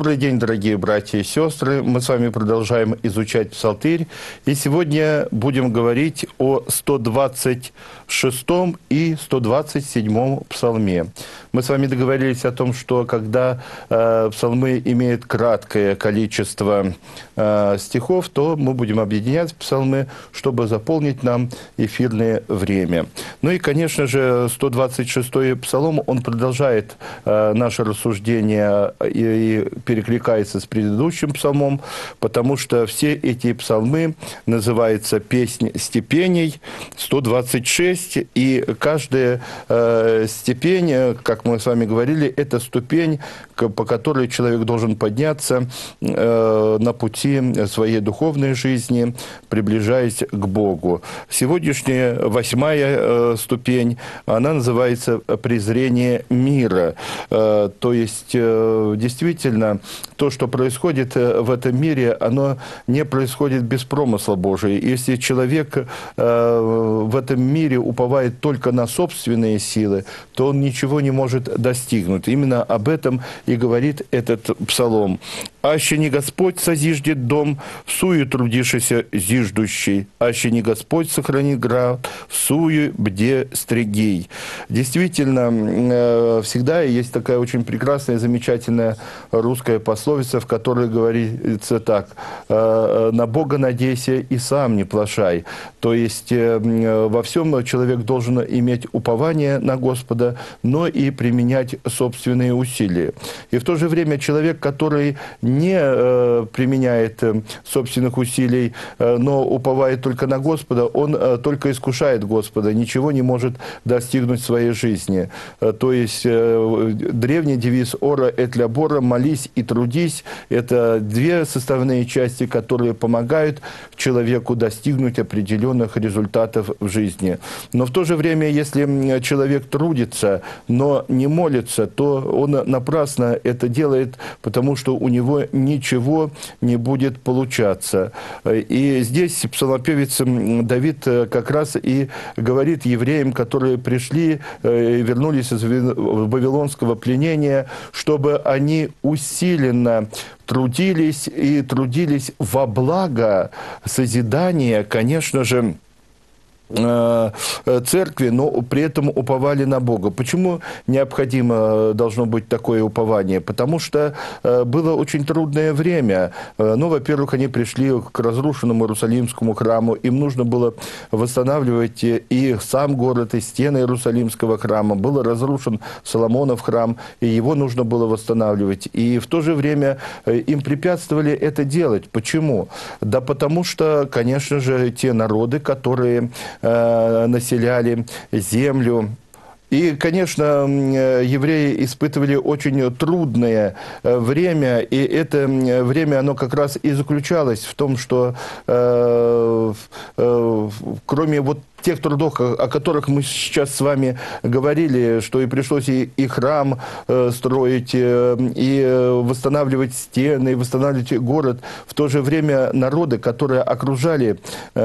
Добрый день, дорогие братья и сестры. Мы с вами продолжаем изучать Псалтырь. И сегодня будем говорить о 126 и 127 псалме. Мы с вами договорились о том, что когда псалмы имеют краткое количество стихов, то мы будем объединять псалмы, чтобы заполнить нам эфирное время. Ну и, конечно же, 126-й псалом, он продолжает наше рассуждение и перекликается с предыдущим псалмом, потому что все эти псалмы называются «Песнь степеней», 126, и каждая степень, как мы с вами говорили, это ступень, по которой человек должен подняться на пути своей духовной жизни, приближаясь к Богу. Сегодняшняя 8-я ступень, она называется «Презрение мира». То есть, действительно, то, что происходит в этом мире, оно не происходит без промысла Божия. Если человек в этом мире уповает только на собственные силы, то он ничего не может достигнуть. Именно об этом и говорит этот псалом. «Аще не Господь созиждет дом, всую трудишися зиждущий, аще не Господь сохранит град, всую бде стригей». Действительно, всегда есть такая очень прекрасная, замечательная русская пословица, в которой говорится так: «На Бога надейся и сам не плашай». То есть во всем человек должен иметь упование на Господа, но и применять собственные усилия. И в то же время человек, который не применяет собственных усилий, но уповает только на Господа, он только искушает Господа, ничего не может достигнуть в своей жизни. То есть древний девиз «Ора эт лябора» — «молись и трудись» — это две составные части, которые помогают человеку достигнуть определенных результатов в жизни. Но в то же время, если человек трудится, но не молится, то он напрасно это делает, потому что у него ничего не будет получаться. И здесь псалмопевец Давид как раз и говорит евреям, которые пришли и вернулись из вавилонского пленения, чтобы они усиленно трудились и трудились во благо созидания, конечно же, церкви, но при этом уповали на Бога. Почему необходимо должно быть такое упование? Потому что было очень трудное время. Ну, во-первых, они пришли к разрушенному Иерусалимскому храму, им нужно было восстанавливать и сам город, и стены Иерусалимского храма. Был разрушен Соломонов храм, и его нужно было восстанавливать. И в то же время им препятствовали это делать. Почему? Да потому что, конечно же, те народы, которые населяли землю. И, конечно, евреи испытывали очень трудное время, и это время, оно как раз и заключалось в том, что кроме вот тех трудов, о которых мы сейчас с вами говорили, что и пришлось и храм строить, и восстанавливать стены, и восстанавливать город, в то же время народы, которые окружали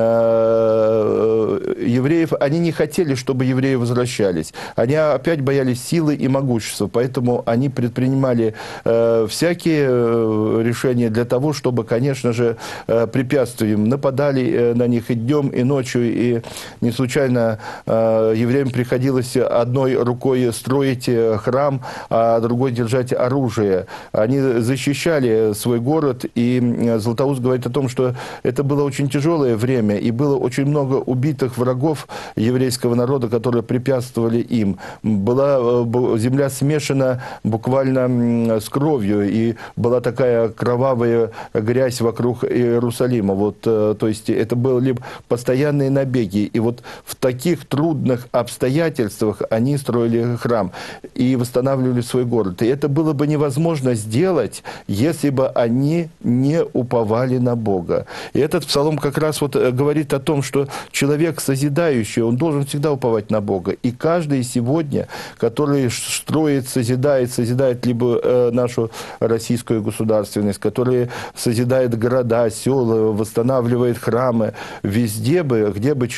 евреев, они не хотели, чтобы евреи возвращались. Они опять боялись силы и могущества, поэтому они предпринимали всякие решения для того, чтобы, конечно же, препятствовать им. Нападали на них и днем, и ночью, и не случайно евреям приходилось одной рукой строить храм, а другой держать оружие. Они защищали свой город, и Златоуст говорит о том, что это было очень тяжелое время, и было очень много убитых врагов еврейского народа, которые препятствовали им. Была земля смешана буквально с кровью, и была такая кровавая грязь вокруг Иерусалима. Вот, то есть это были постоянные набеги. И вот в таких трудных обстоятельствах они строили храм и восстанавливали свой город. И это было бы невозможно сделать, если бы они не уповали на Бога. И этот псалом как раз вот говорит о том, что человек созидающий, он должен всегда уповать на Бога. И каждый сегодня, который строит, созидает либо нашу российскую государственность, который созидает города, села, восстанавливает храмы, везде бы, где бы человек ни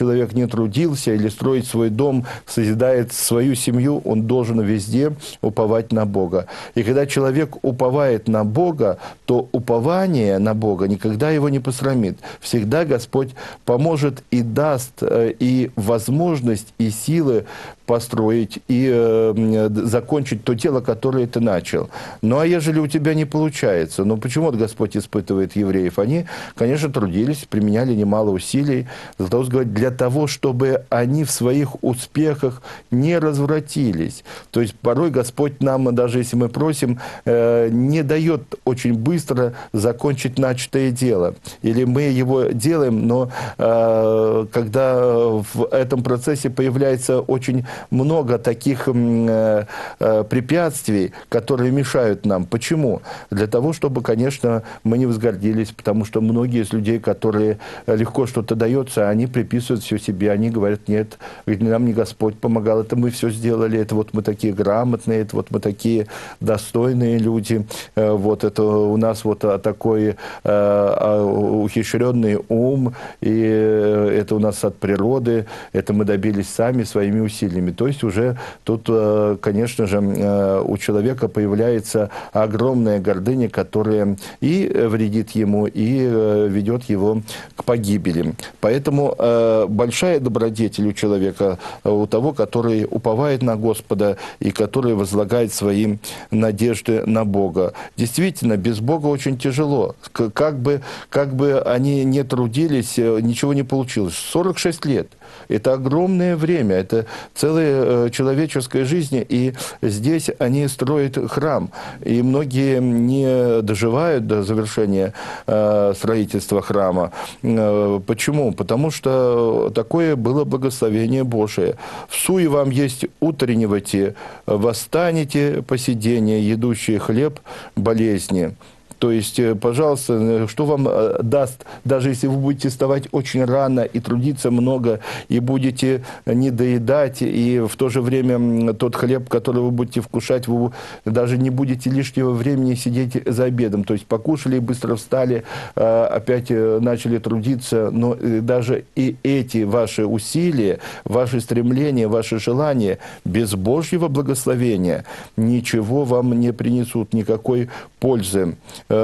не трудился или строить свой дом, созидает свою семью, он должен везде уповать на Бога. И когда человек уповает на Бога, то упование на Бога никогда его не посрамит. Всегда Господь поможет и даст и возможность, и силы построить и закончить то дело, которое ты начал. Ну, а ежели у тебя не получается, ну, почему вот Господь испытывает евреев? Они, конечно, трудились, применяли немало усилий, для того, чтобы они в своих успехах не развратились. То есть, порой Господь нам, даже если мы просим, не дает очень быстро закончить начатое дело. Или мы его делаем, но когда в этом процессе появляется очень много таких препятствий, которые мешают нам. Почему? Для того, чтобы, конечно, мы не возгордились, потому что многие из людей, которые легко что-то дается, они приписывают все себе, они говорят, нет, нам не Господь помогал, это мы все сделали, это вот мы такие грамотные, это вот мы такие достойные люди, вот это у нас вот такой ухищренный ум, и это у нас от природы, это мы добились сами своими усилиями. То есть уже тут, конечно же, у человека появляется огромная гордыня, которая и вредит ему, и ведет его к погибели. Поэтому большая добродетель у человека, у того, который уповает на Господа и который возлагает свои надежды на Бога. Действительно, без Бога очень тяжело. Как бы они не трудились, ничего не получилось. 46 лет. Это огромное время, это целая человеческая жизнь, и здесь они строят храм. И многие не доживают до завершения строительства храма. Почему? Потому что такое было благословение Божие. «Всуе вам есть утренневайте, восстанете посидение, едущие хлеб болезни». То есть, пожалуйста, что вам даст, даже если вы будете вставать очень рано и трудиться много, и будете не доедать, и в то же время тот хлеб, который вы будете вкушать, вы даже не будете лишнего времени сидеть за обедом. То есть, покушали, быстро встали, опять начали трудиться, но даже и эти ваши усилия, ваши стремления, ваши желания без Божьего благословения ничего вам не принесут, никакой пользы.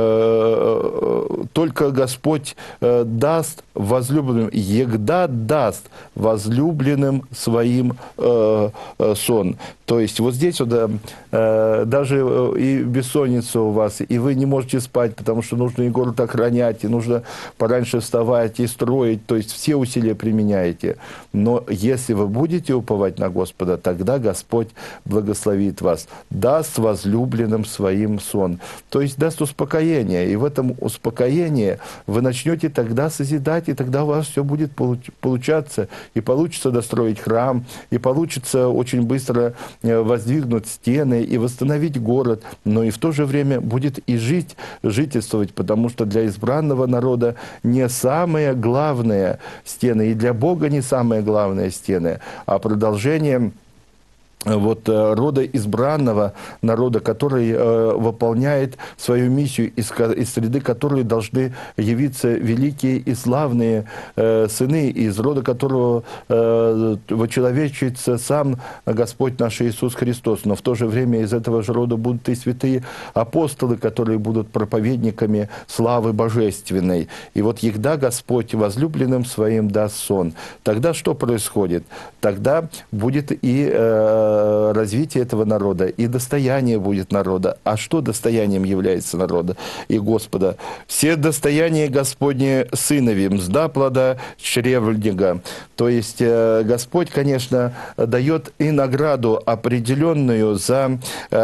Только Господь даст возлюбленным, егда даст возлюбленным своим сон. То есть вот здесь вот, даже и бессонница у вас, и вы не можете спать, потому что нужно и город охранять, и нужно пораньше вставать и строить, то есть все усилия применяете. Но если вы будете уповать на Господа, тогда Господь благословит вас, даст возлюбленным своим сон. То есть даст успокоение, и в этом успокоении вы начнете тогда созидать, и тогда у вас все будет получаться, и получится достроить храм, и получится очень быстро воздвигнуть стены и восстановить город, но и в то же время будет и жительствовать, потому что для избранного народа не самые главные стены, и для Бога не самые главные стены, а продолжение вот рода избранного народа, который выполняет свою миссию, из среды которой должны явиться великие и славные сыны, из рода которого вочеловечится сам Господь наш Иисус Христос. Но в то же время из этого же рода будут и святые апостолы, которые будут проповедниками славы божественной. И вот егда Господь возлюбленным своим даст сон. Тогда что происходит? Тогда будет и развитие этого народа, и достояние будет народа. А что достоянием является народа и Господа? «Все достояния Господне сынови, мзда плода чревльника». То есть Господь, конечно, дает и награду определенную за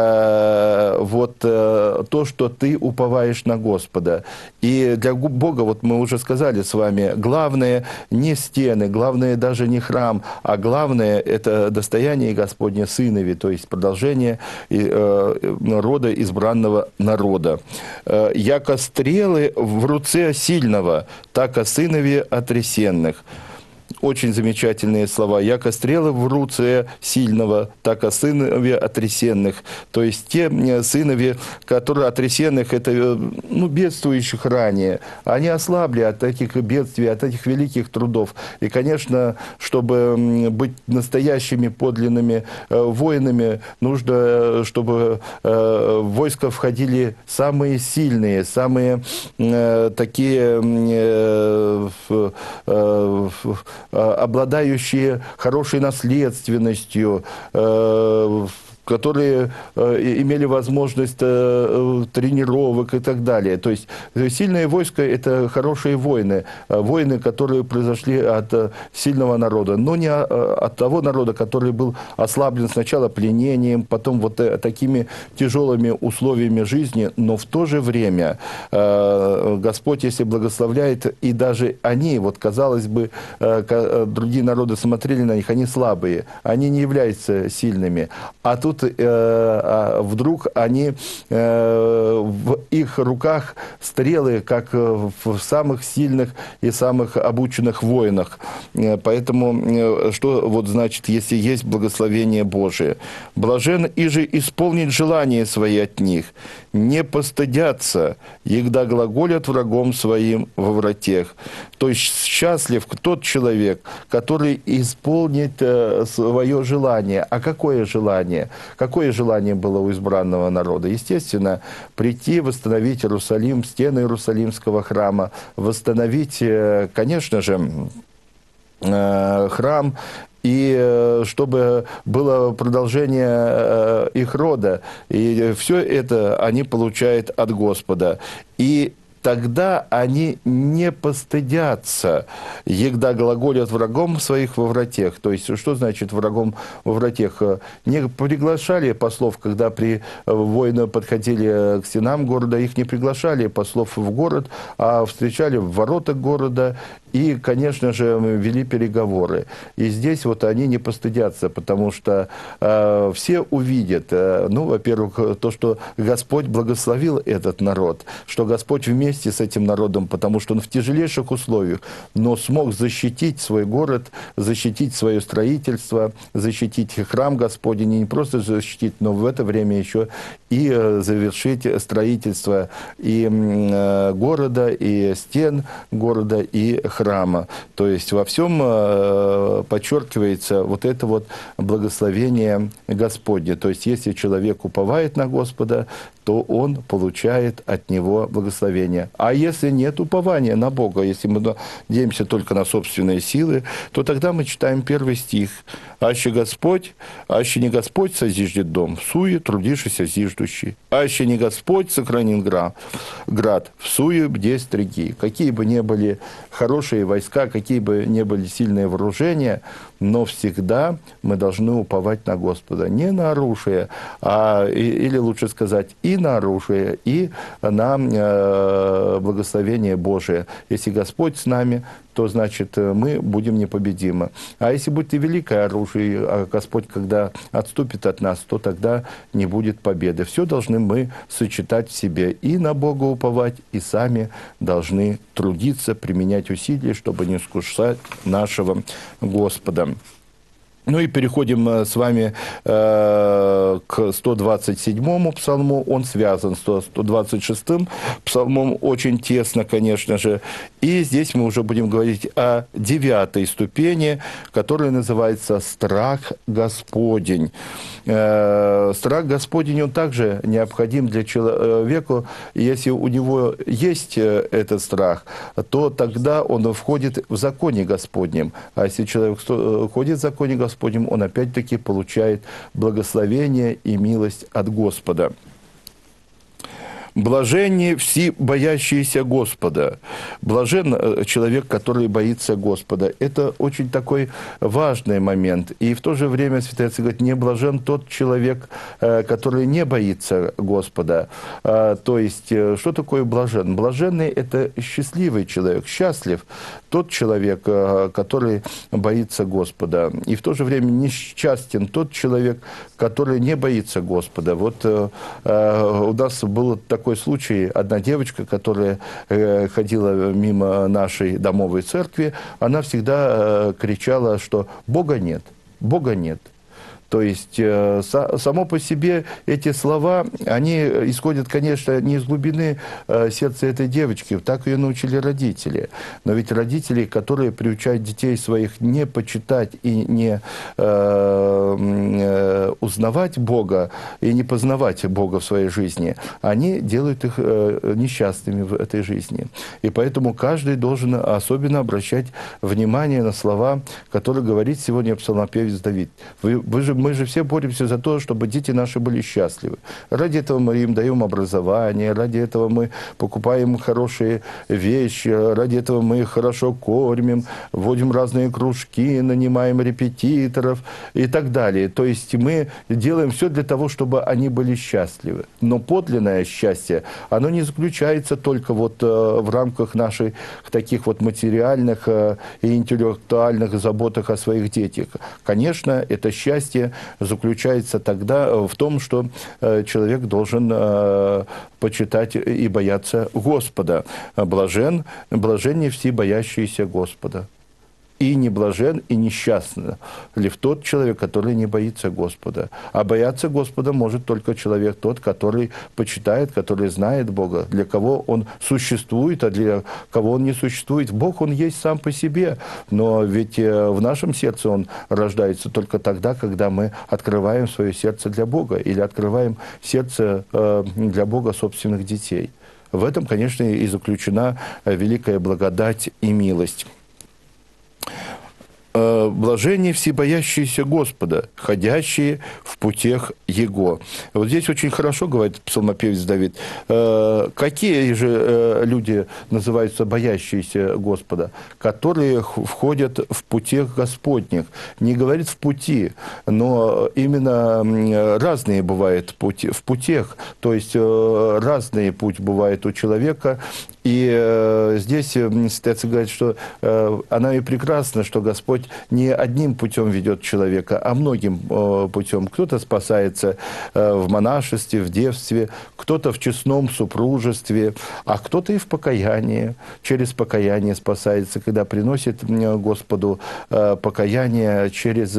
вот то, что ты уповаешь на Господа. И для Бога, вот мы уже сказали с вами, главное не стены, главное даже не храм, а главное это достояние Господне сынови, то есть продолжение рода избранного народа. «Яко стрелы в руце сильного, так о сынове отресенных». очень замечательные слова. «Яко стрелы в руце сильного, так о сынове отресенных». То есть те сынове, которые отресенных, это бедствующих ранее, они ослабли от этих бедствий, от этих великих трудов. И, конечно, чтобы быть настоящими подлинными воинами, нужно, чтобы в войско входили самые сильные, самые такие обладающие хорошей наследственностью, которые имели возможность тренировок и так далее. То есть сильное войско – это хорошие воины, воины, которые произошли от сильного народа, но не от того народа, который был ослаблен сначала пленением, потом вот такими тяжелыми условиями жизни, но в то же время Господь, если благословляет, и даже они, вот казалось бы, другие народы смотрели на них, они слабые, они не являются сильными, а тут вдруг они, в их руках стрелы, как в самых сильных и самых обученных воинах. Поэтому, что вот значит, если есть благословение Божие? «Блажен иже исполнить желания свои от них, не постыдятся, егда глаголят врагом своим во вратех». То есть счастлив тот человек, который исполнит свое желание. А какое желание? Какое желание было у избранного народа? Естественно, прийти, восстановить Иерусалим, стены Иерусалимского храма, восстановить, конечно же, храм, и чтобы было продолжение их рода. И все это они получают от Господа. И тогда они не постыдятся, егда глаголят врагом своих во вратех. То есть, что значит врагом во вратех? Не приглашали послов, когда воины подходили к стенам города, их не приглашали послов в город, а встречали в воротах города и, конечно же, вели переговоры. И здесь вот они не постыдятся, потому что все увидят, во-первых, то, что Господь благословил этот народ, что Господь вместе с этим народом, потому что он в тяжелейших условиях, но смог защитить свой город, защитить свое строительство, защитить храм Господень, и не просто защитить, но в это время еще и завершить строительство и города, и стен города, и храма. То есть во всем подчеркивается вот это вот благословение Господне. То есть если человек уповает на Господа, то он получает от Него благословение. А если нет упования на Бога, если мы надеемся только на собственные силы, то тогда мы читаем первый стих. «Аще не Господь созиждет дом, суе трудишься зиждущий. Аще не Господь сохранит град, в суе бде стриги». Какие бы ни были хорошие войска, какие бы ни были сильные вооружения, но всегда мы должны уповать на Господа. Не на оружие, или лучше сказать, и на оружие, и на благословение Божие. Если Господь с нами, то значит мы будем непобедимы. А если будет и великое оружие, а Господь, когда отступит от нас, то тогда не будет победы. Все должны мы сочетать в себе, и на Бога уповать, и сами должны трудиться, применять усилия, чтобы не искушать нашего Господа. Ну и переходим с вами к 127-му псалму. Он связан с 126-м псалмом очень тесно, конечно же. И здесь мы уже будем говорить о 9-й ступени, которая называется «Страх Господень». Страх Господень, он также необходим для человека. Если у него есть этот страх, то тогда он входит в законе Господнем. А если человек входит в законе Господнем, он опять-таки получает благословение и милость от Господа. «Блаженни все боящиеся Господа». Блажен человек, который боится Господа. Это очень такой важный момент. И в то же время Святый Отец говорит, не блажен тот человек, который не боится Господа. То есть, что такое блажен? Блаженный – это счастливый человек, счастлив тот человек, который боится Господа. И в то же время несчастен тот человек, который не боится Господа. Вот у нас было такое такой случай. Одна девочка, которая ходила мимо нашей домовой церкви, она всегда кричала, что «Бога нет, Бога нет». То есть, само по себе эти слова, они исходят, конечно, не из глубины сердца этой девочки, так ее научили родители. Но ведь родители, которые приучают детей своих не почитать и не узнавать Бога, и не познавать Бога в своей жизни, они делают их несчастными в этой жизни. И поэтому каждый должен особенно обращать внимание на слова, которые говорит сегодня псалмопевец Давид. Мы же все боремся за то, чтобы дети наши были счастливы. Ради этого мы им даем образование, ради этого мы покупаем хорошие вещи, ради этого мы их хорошо кормим, вводим разные кружки, нанимаем репетиторов и так далее. То есть мы делаем все для того, чтобы они были счастливы. Но подлинное счастье, оно не заключается только вот в рамках наших таких вот материальных и интеллектуальных заботах о своих детях. Конечно, это счастье заключается тогда в том, что человек должен почитать и бояться Господа. Блаженнее все боящиеся Господа. И не блажен, и несчастен ли тот человек, который не боится Господа. А бояться Господа может только человек тот, который почитает, который знает Бога, для кого Он существует, а для кого Он не существует. Бог, Он есть сам по себе, но ведь в нашем сердце Он рождается только тогда, когда мы открываем свое сердце для Бога или открываем сердце для Бога собственных детей. В этом, конечно, и заключена великая благодать и милость. Блаженнее все боящиеся Господа, ходящие в путях Его. Вот здесь очень хорошо говорит псалмопевец Давид. Какие же люди называются боящиеся Господа? Которые входят в путях Господних. Не говорит в пути, но именно разные бывают пути, в путях. То есть разный путь бывает у человека. И здесь Святец говорит, что она и прекрасна, что Господь не одним путем ведет человека, а многим путем. Кто-то спасается в монашестве, в девстве, кто-то в честном супружестве, а кто-то и в покаянии. Через покаяние спасается, когда приносит Господу покаяние через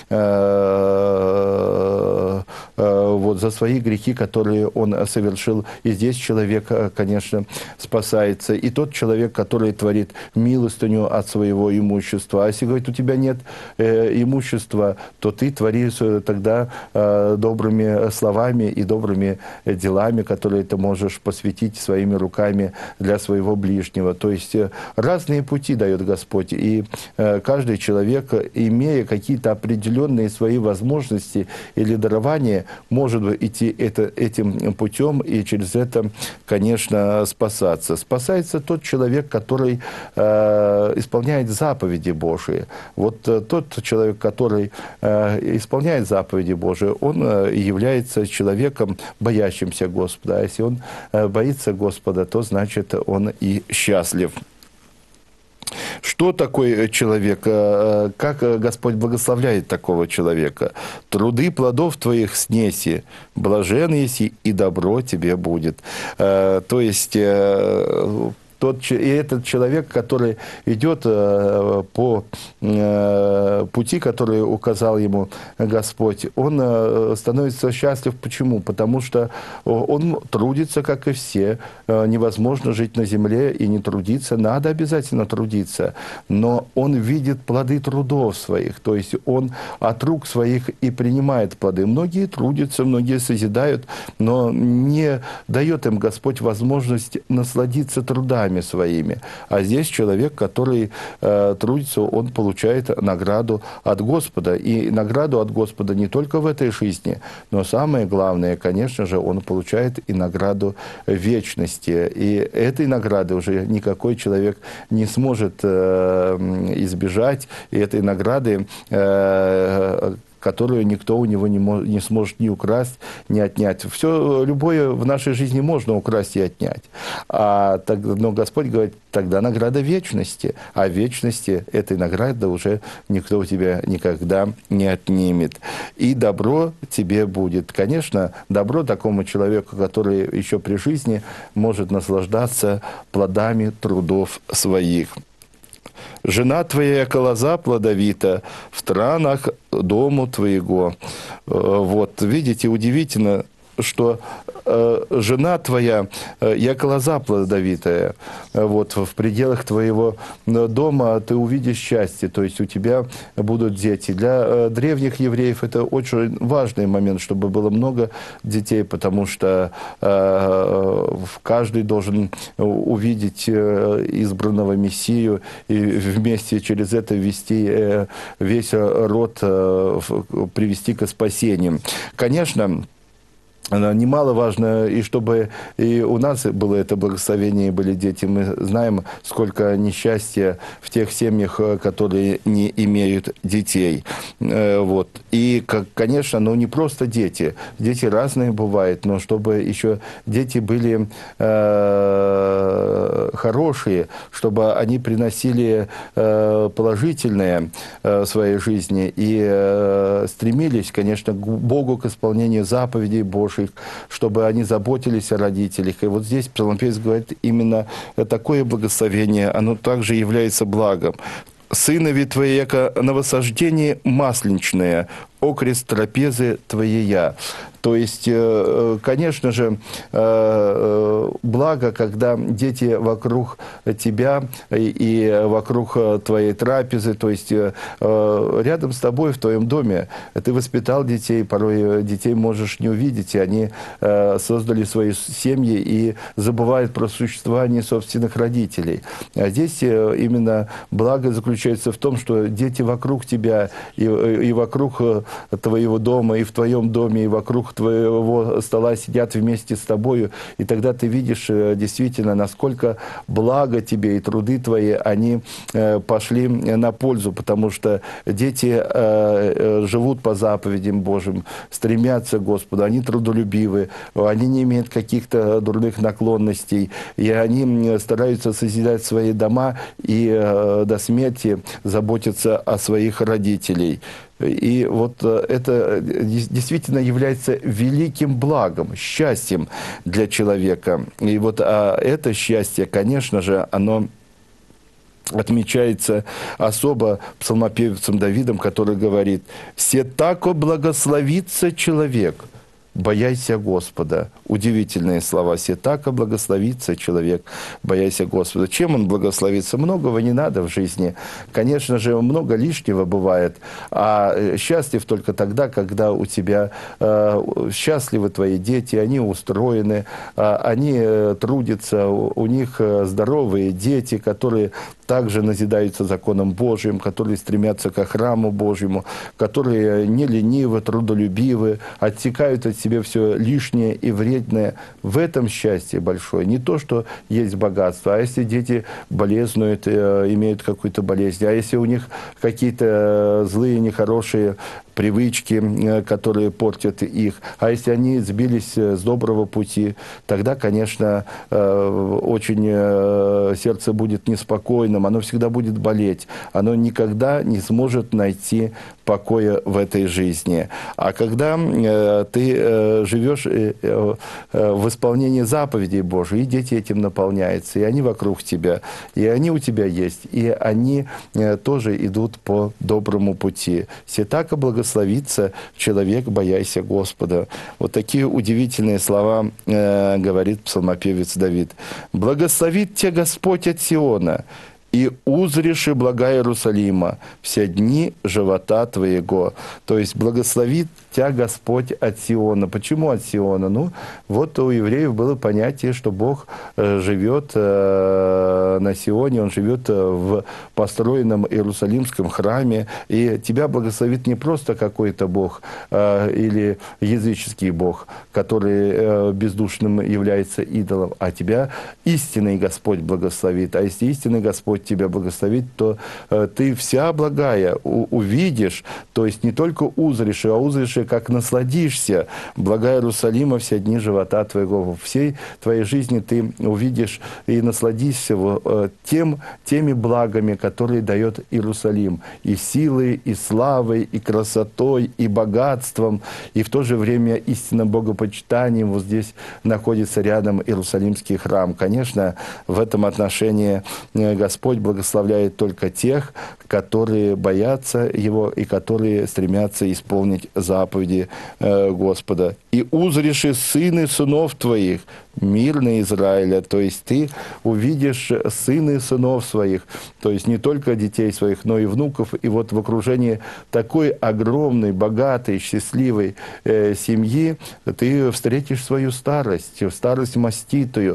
вот за свои грехи, которые он совершил. И здесь человек, конечно, спасается. И тот человек, который творит милостыню от своего имущества. А если, говорит, у тебя нет имущества, то ты творишь тогда добрыми словами и добрыми делами, которые ты можешь посвятить своими руками для своего ближнего. То есть разные пути дает Господь. И каждый человек, имея какие-то определенные свои возможности или дарования, может идти этим путем и через это, конечно, спасаться. Спасается тот человек, который исполняет заповеди Божии. Вот тот человек, который исполняет заповеди Божии, он является человеком, боящимся Господа. А если он боится Господа, то значит он и счастлив. Что такой человек? Как Господь благословляет такого человека? «Труды плодов твоих снеси, блажен еси, и добро тебе будет». То есть и этот человек, который идет по пути, который указал ему Господь, он становится счастлив. Почему? Потому что он трудится, как и все. Невозможно жить на земле и не трудиться. Надо обязательно трудиться. Но он видит плоды трудов своих. То есть он от рук своих и принимает плоды. Многие трудятся, многие созидают, но не дает им Господь возможность насладиться трудами своими. А здесь человек, который трудится, он получает награду от Господа. И награду от Господа не только в этой жизни, но самое главное, конечно же, он получает и награду вечности. И этой награды уже никакой человек не сможет избежать. И этой награды которую никто у него не сможет ни украсть, ни отнять. Все, любое в нашей жизни можно украсть и отнять. Но Господь говорит, тогда награда вечности. А в вечности этой награды уже никто у тебя никогда не отнимет. И добро тебе будет. Конечно, добро такому человеку, который еще при жизни может наслаждаться плодами трудов своих. Жена твоя, яко лоза плодовита, в странах дому твоего. Вот, видите, удивительно, что жена твоя, яко лоза плодовитая, вот, в пределах твоего дома ты увидишь счастье, то есть у тебя будут дети. Для древних евреев это очень важный момент, чтобы было много детей, потому что каждый должен увидеть избранного Мессию и вместе через это вести весь род, привести к спасению. Конечно, немаловажно, и чтобы и у нас было это благословение, и были дети. Мы знаем, сколько несчастья в тех семьях, которые не имеют детей. Вот. И, конечно, не просто дети. Дети разные бывают, но чтобы еще дети были хорошие, чтобы они приносили положительное в своей жизни и стремились, конечно, к Богу, к исполнению заповедей Божьих, чтобы они заботились о родителях. И вот здесь псалмопевец говорит, именно такое благословение, оно также является благом. «Сынови твои, яко новосождение масленичное, окрест трапезы твоея». То есть, конечно же, благо, когда дети вокруг тебя и вокруг твоей трапезы, то есть рядом с тобой в твоем доме. Ты воспитал детей, порой детей можешь не увидеть, и они создали свои семьи и забывают про существование собственных родителей. А здесь именно благо заключается в том, что дети вокруг тебя и вокруг твоего дома, и в твоем доме, и вокруг твоего стола сидят вместе с тобою, и тогда ты видишь действительно, насколько благо тебе и труды твои, они пошли на пользу, потому что дети живут по заповедям Божьим, стремятся к Господу, они трудолюбивы, они не имеют каких-то дурных наклонностей, и они стараются созидать свои дома и до смерти заботятся о своих родителей. И вот это действительно является великим благом, счастьем для человека. И вот это счастье, конечно же, оно отмечается особо псалмопевцем Давидом, который говорит: «Се тако благословится человек, бояйся Господа». Удивительные слова. «Се тако благословится человек, бояйся Господа». Чем он благословится? Многого не надо в жизни. Конечно же, много лишнего бывает. А счастлив только тогда, когда у тебя счастливы твои дети, они устроены, они трудятся, у них здоровые дети, которые также назидаются законом Божьим, которые стремятся ко храму Божьему, которые не ленивы, трудолюбивы, отсекают от себя все лишнее и вредное. В этом счастье большое. Не то, что есть богатство, а если дети болезнуют, имеют какую-то болезнь, а если у них какие-то злые, нехорошие привычки, которые портят их, а если они сбились с доброго пути, тогда, конечно, очень сердце будет неспокойным, оно всегда будет болеть, оно никогда не сможет найти покоя в этой жизни. А когда ты живешь в исполнении заповедей Божьих, и дети этим наполняются, и они вокруг тебя, и они у тебя есть, и они тоже идут по доброму пути. «Се тако благословится человек, бояйся Господа». Вот такие удивительные слова говорит псалмопевец Давид. «Благословит тебя Господь от Сиона, и узришь и блага Иерусалима все дни живота твоего». То есть благословит тебя Господь от Сиона. Почему от Сиона? Ну, вот у евреев было понятие, что Бог живет на Сионе, Он живет в построенном Иерусалимском храме, и тебя благословит не просто какой-то Бог или языческий Бог, который бездушным является идолом, а тебя истинный Господь благословит. А если истинный Господь Господь тебя благословит, то ты вся благая увидишь, то есть не только узришь, а узришь, как насладишься. Блага Иерусалима все дни живота твоего. Во всей твоей жизни ты увидишь и насладишься теми благами, которые дает Иерусалим. И силой, и славой, и красотой, и богатством, и в то же время истинным богопочитанием. Вот здесь находится рядом Иерусалимский храм. Конечно, в этом отношении Господь благословляет только тех, которые боятся Его и которые стремятся исполнить заповеди Господа. «И узришь и сыны сынов твоих, мир на Израиля». То есть ты увидишь сыны сынов своих, то есть не только детей своих, но и внуков. И вот в окружении такой огромной, богатой, счастливой семьи ты встретишь свою старость маститую,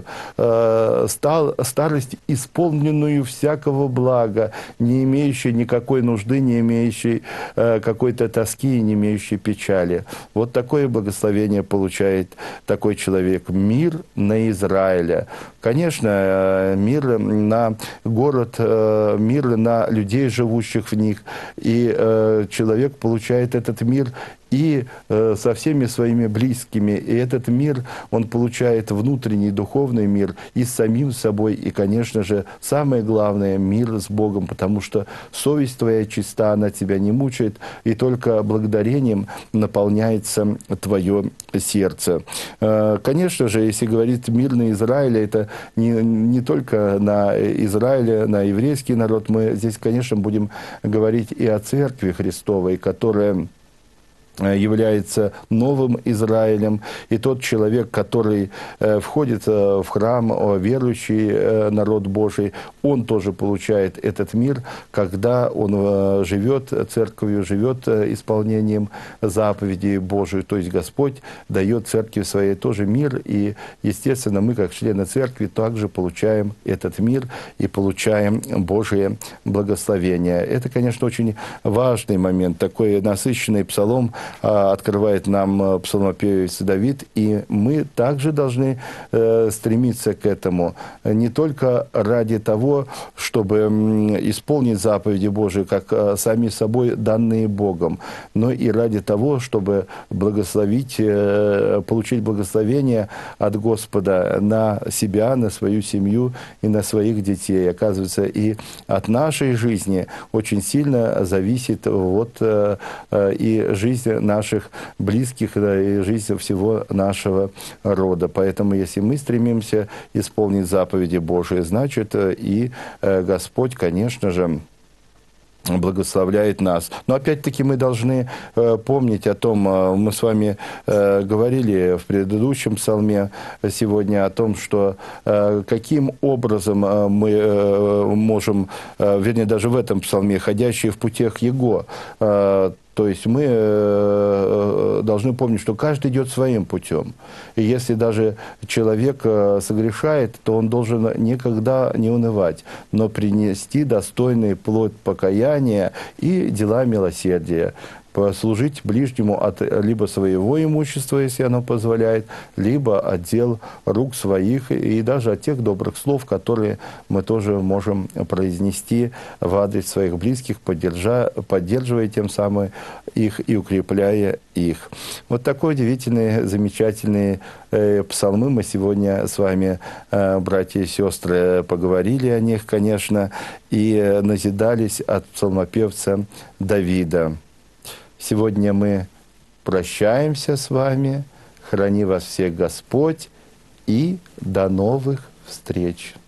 старость, исполненную всякого блага, не имеющей никакой нужды, не имеющей какой-то тоски, не имеющей печали. Вот такое благословение получает такой человек. Мир на Израиля. Конечно, мир на город, мир на людей, живущих в них. И человек получает этот мир и со всеми своими близкими. И этот мир, он получает внутренний духовный мир и с самим собой. И, конечно же, самое главное, мир с Богом, потому что совесть твоя чиста, она тебя не мучает, и только благодарением наполняется твое сердце. Конечно же, если говорить мир на Израиле, это не только на Израиле, на еврейский народ. Мы здесь, конечно, будем говорить и о Церкви Христовой, которая является новым Израилем, и тот человек, который входит в храм, верующий народ Божий, он тоже получает этот мир, когда он живет церковью, живет исполнением заповедей Божьих. То есть Господь дает церкви своей тоже мир, и, естественно, мы, как члены церкви, также получаем этот мир и получаем Божие благословение. Это, конечно, очень важный момент, такой насыщенный псалом открывает нам псалмопевец Давид, и мы также должны стремиться к этому, не только ради того, чтобы исполнить заповеди Божии, как сами собой данные Богом, но и ради того, чтобы благословить, получить благословение от Господа на себя, на свою семью и на своих детей. Оказывается, и от нашей жизни очень сильно зависит и жизнь наших близких, и жизнь всего нашего рода. Поэтому, если мы стремимся исполнить заповеди Божии, значит, и Господь, конечно же, благословляет нас. Но опять-таки мы должны помнить о том, мы с вами говорили в предыдущем псалме сегодня о том, что каким образом мы можем, вернее, даже в этом псалме, ходящие в путях Его, то есть мы должны помнить, что каждый идет своим путем. И если даже человек согрешает, то он должен никогда не унывать, но принести достойный плод покаяния и дела милосердия. Послужить ближнему от либо своего имущества, если оно позволяет, либо от дел рук своих, и даже от тех добрых слов, которые мы тоже можем произнести в адрес своих близких, поддерживая тем самым их и укрепляя их. Вот такой удивительные, замечательные псалмы мы сегодня с вами, братья и сестры, поговорили о них, конечно, и назидались от псалмопевца Давида. Сегодня мы прощаемся с вами. Храни вас всех Господь, и до новых встреч.